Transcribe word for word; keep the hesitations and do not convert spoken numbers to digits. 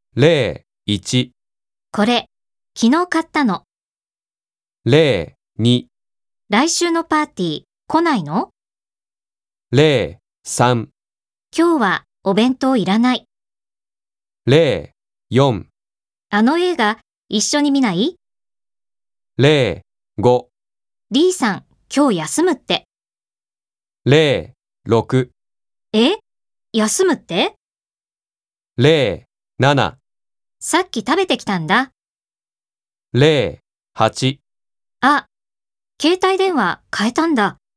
ゼロいち、 これ、昨日買ったの。 ゼロに、 来週のパーティー来ないの？ ゼロさん、 今日はお弁当いらない。 ゼロよん、 あの映画一緒に見ない？ ゼロご、 リーさん、今日休むって。 ゼロろく、 え？休むって？ ゼロなな、 さっき食べてきたんだ。 ゼロはち、 あ、携帯電話変えたんだ。